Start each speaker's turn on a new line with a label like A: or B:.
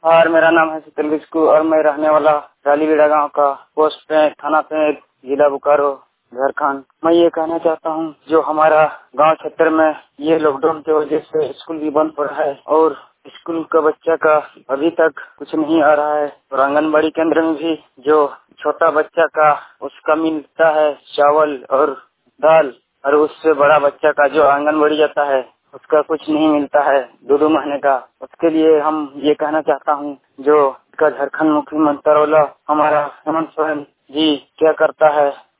A: और मेरा नाम है शीतल बिस्कू और मैं रहने वाला रालीबेड़ा गांव का, पोस्ट पे थाना पे, जिला बोकारो, झारखंड। मैं ये कहना चाहता हूँ, जो हमारा गांव क्षेत्र में ये लॉकडाउन की वजह से स्कूल भी बंद पड़ा है और स्कूल का बच्चा का अभी तक कुछ नहीं आ रहा है और आंगनबाड़ी केंद्र में भी जो छोटा बच्चा का उसका मिलता है चावल और दाल, और उससे बड़ा बच्चा का जो आंगनबाड़ी जाता है उसका कुछ नहीं मिलता है 2-2 महीने का। उसके लिए हम ये कहना चाहता हूँ, जो का झारखंड मुख्यमंत्री वाला हमारा हेमंत सोरेन जी क्या करता है